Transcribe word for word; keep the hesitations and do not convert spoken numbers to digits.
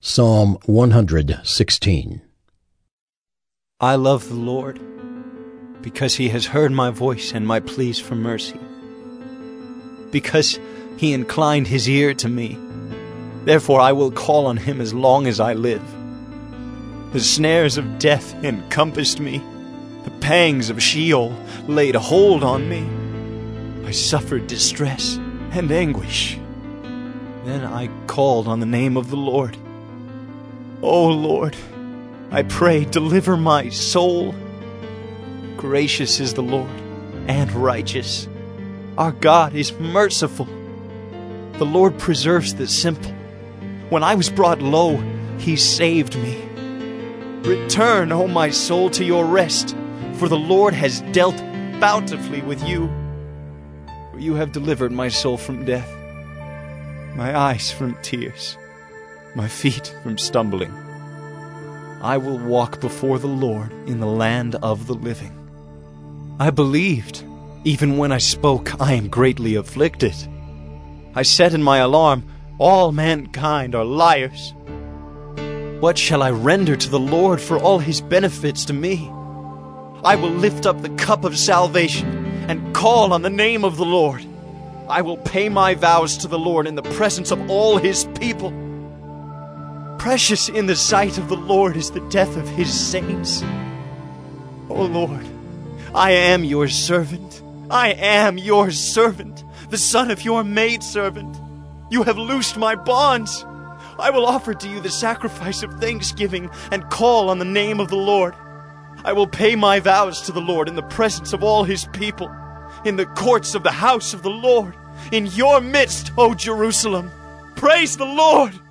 Psalm one hundred sixteen. I love the Lord, because he has heard my voice and my pleas for mercy. Because he inclined his ear to me, therefore I will call on him as long as I live. The snares of death encompassed me, the pangs of Sheol laid hold on me. I suffered distress and anguish. Then I called on the name of the Lord. O Lord, I pray, deliver my soul. Gracious is the Lord, and righteous. Our God is merciful. The Lord preserves the simple. When I was brought low, he saved me. Return, O my soul, to your rest, for the Lord has dealt bountifully with you. For you have delivered my soul from death, my eyes from tears, my feet from stumbling. I will walk before the Lord in the land of the living. I believed, even when I spoke, I am greatly afflicted. I said in my alarm, all mankind are liars. What shall I render to the Lord for all his benefits to me? I will lift up the cup of salvation and call on the name of the Lord. I will pay my vows to the Lord in the presence of all his people. Precious in the sight of the Lord is the death of his saints. O Lord, I am your servant. I am your servant, the son of your maidservant. You have loosed my bonds. I will offer to you the sacrifice of thanksgiving and call on the name of the Lord. I will pay my vows to the Lord in the presence of all his people, in the courts of the house of the Lord, in your midst, O Jerusalem. Praise the Lord!